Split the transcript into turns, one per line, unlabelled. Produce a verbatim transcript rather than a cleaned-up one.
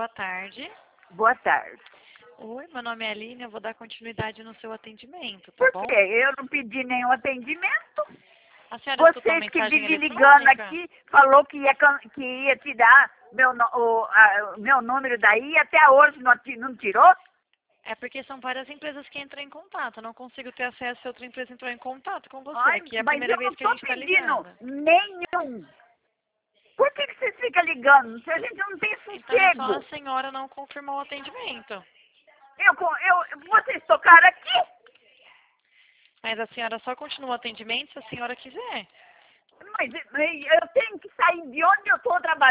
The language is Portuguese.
boa tarde.
Boa tarde.
Oi, meu nome é Aline, eu vou dar continuidade no seu atendimento, tá
Por
bom?
quê? Eu não pedi nenhum atendimento.
A senhora escutou a
Vocês que
mensagem
vivem ligando
eletrônica?
aqui, falou que ia, can- que ia tirar meu, no- o, a- o meu número daí, até hoje não, ti- não tirou?
É porque são várias empresas que entram em contato. Eu não consigo ter acesso se outra empresa entrou em contato com você,
Ai,
que é a
mas
primeira
eu
vez
não
que a
estou
gente está
pedindo
ligando.
nenhum. Por que, que vocês ficam ligando? Se a gente não tem
Então é só a
sossego.
senhora não confirmou o atendimento.
Eu, co- eu, vocês tocaram aqui?
Mas a senhora só continua o atendimento se a senhora quiser.
Mas mas eu tenho que sair de onde eu estou trabalhando.